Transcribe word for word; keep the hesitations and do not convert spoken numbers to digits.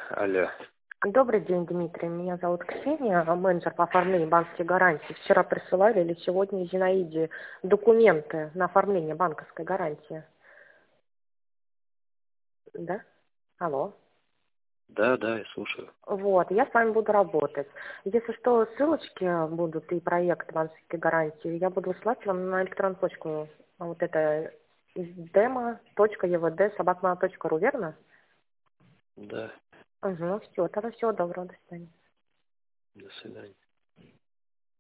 Алло. Добрый день, Дмитрий. Меня зовут Ксения, менеджер по оформлению банковских гарантий. Вчера присылали или сегодня Зинаиде документы на оформление банковской гарантии. Да? Алло. Да, да, я слушаю. Вот, я с вами буду работать. Если что, ссылочки будут и проект банковской гарантии, я буду высылать вам на электронную почту. Вот это демо точка евд собака моя точка ру, верно? Да, Угу, все, тогда всего доброго, до свидания. до свидания.